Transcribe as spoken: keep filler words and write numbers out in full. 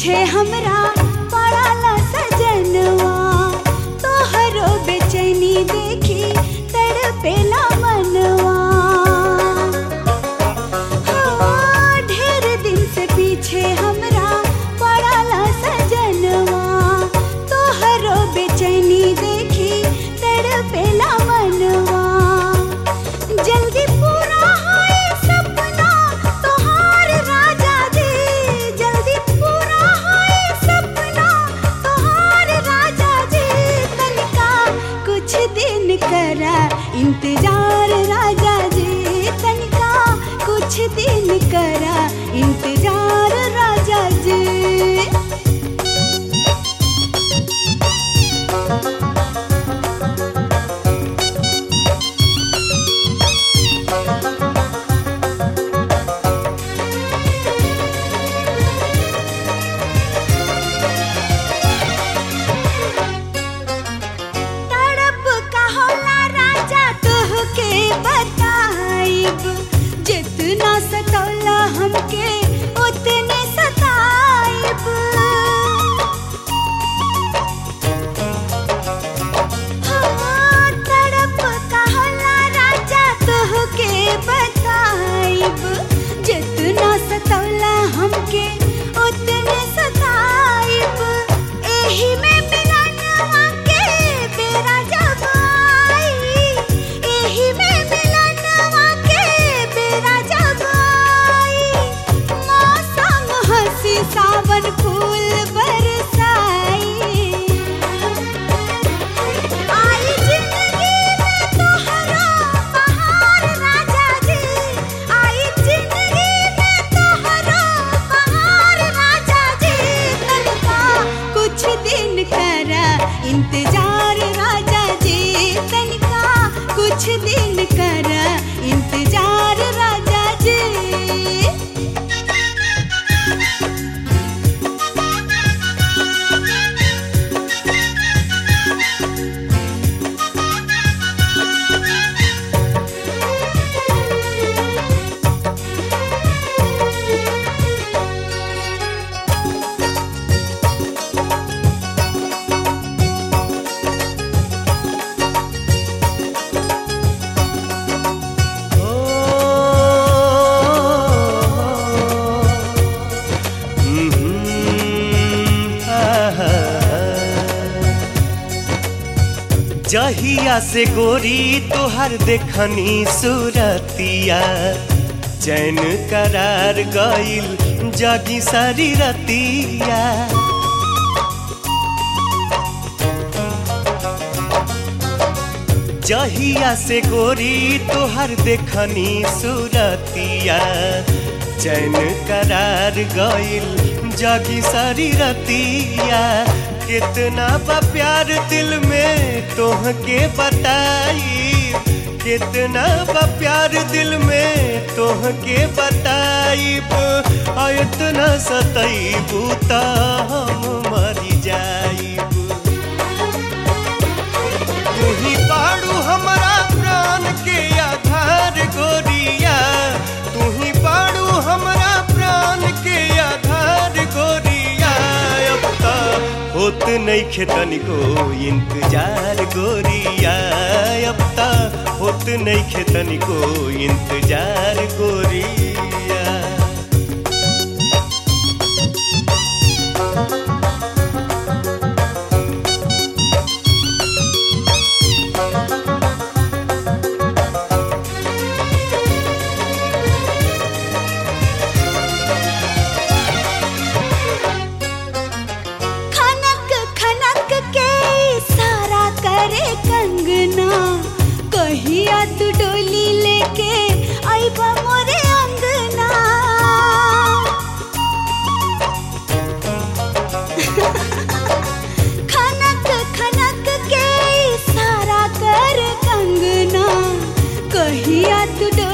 पीछे हमरा पड़ाला सजनवा, तोहरो बेचैनी देखी तड़पेला मनवा। हाँ, ढेर दिन से पीछे हमरा पड़ाला सजनवा, तोहरो बेचैनी देखी तड़पेला मनवा। जल्दी पूरा होए सपना तोहार राजा जी, जल्दी पूरा होए सपना तोहार राजा जी। तनिका कुछ दिन करा इंतजार राजा जी, तनिका कुछ दिन करा इंतजार राजा जी। जितना सतौला हमके उतने सताइब। हाँ, तड़प कहला राजा तोहके बताइब, जितना सतौला हमके उतने सताइब। एही में मिलनवा के बेरा जब आई, एही में मिलनवा के बेरा जब आई। मौसम हंसी सावन फूल बरसाई, आई जिंदगी में तोहरा बहार राजा जी, आई जिंदगी में तोहरा बहार राजा जी। तनिका कुछ दिन करा इंतजार राजा जी, तनिका कुछ दिन करा इंतजार राजा जी। जहिया से गोरी तोहर देखनी सूरतिया, चैन करार गइल जागी सारी रतिया। जहिया से गोरी तोहर देखनी सूरतिया, चैन करार गइल जागी सारी रतिया। कितना बा प्यार दिल में तोहके बताई, कितना बा प्यार दिल में तोहके बताइब। आ इतना सताइबू त हम मरी जाइब। तू ही बाड़ू हमरा प्राण के आधार गोरिया, तू ही बाड़ू हमरा प्राण के आधार गोरिया। अब त होत नइखे तनिको इंतजार गोरिया, अब त होत नइखे तनिको इंतजार गोरिया। कंगना कहिया तू डोली लेके आइबा मोरे अंगना। खनक खनक के इशारा कर कंगना, कहिया तू